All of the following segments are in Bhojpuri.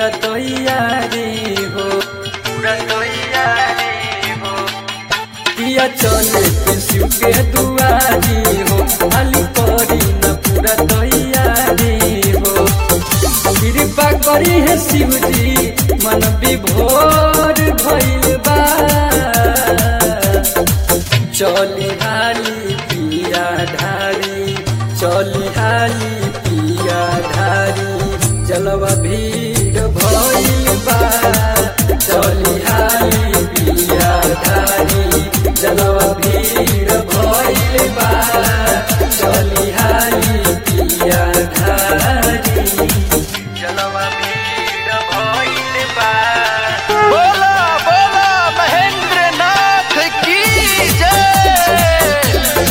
पूरा तैयारी हो, पूरा तैयारी हो। किया चले के शिव के दुआरी हो, खाली करी न पूरा तैयारी हो। कृपा करी है शिव जी मन विभोर भइल बा। चली हाली पिया ढारी, चली हाली पिया ढारी, जलवा भीड़ भइल बा। चली हाली पिया ढारी, जलवा भीड़ भइल बा। चली हाली पिया ढारी, जलवा भीड़ भइल बा। बोला बोला महेंद्र नाथ की जय।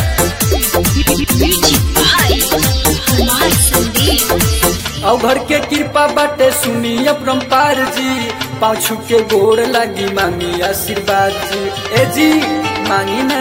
अवघर के कृपा बाटे सुनी अपरंपार जी, पाछू के गोड़ लागी मांगी आशीर्वाद जी। ए जी मांगी ना।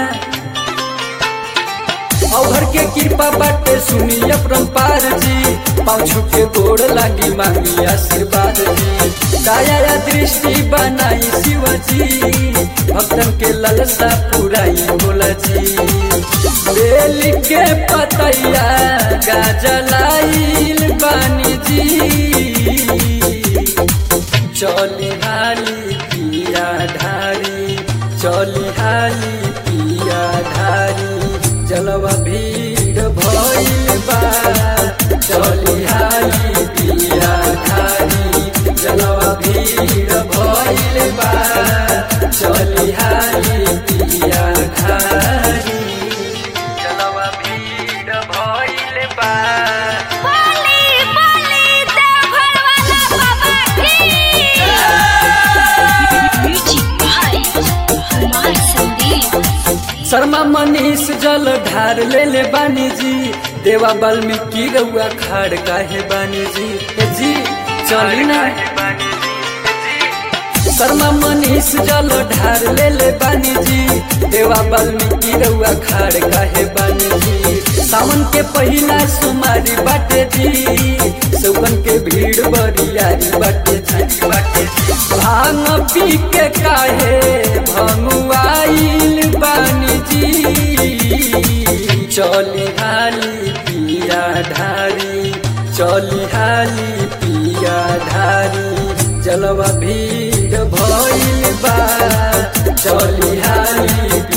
अवघर के कृपा बाटे सुनी अपरंपार जी, पाछू के गोड़ लागी मांगी आशीर्वाद जी। दया या दृष्टि बनाई शिव जी, भक्तन के ललसा पुराई भोला जी। बेल के पतैया गाजलाइल बानी जी। चली हाली पिया ढारी, चली हाली पिया ढारी, जलवा भीड़ भइल बा। चली हाली पिया ढारी, जलवा भीड़ भइल बा। चली हाली पिया ढारी, जलवा भीड़ भइल बा। शर्मा मनीष जल ढार ले ले बानी जी, देवा वाल्मीकि रउआ खाड़ काहे बानी जी। ए जी चली ना। शर्मा मनीष जल ढार ले ले बानी जी, देवा वाल्मीकि रउआ खाड़ काहे बानी जी। सावन के पहिला सुमारी बाटे जी, सौगन के भीड़ बरियारी बाटे जी। भांग पी के काहे भंगुआइल बानी जी। चली हाली पिया ढारी, चली हाली पिया ढारी, जलवा भीड़ भइल बा। चली हाली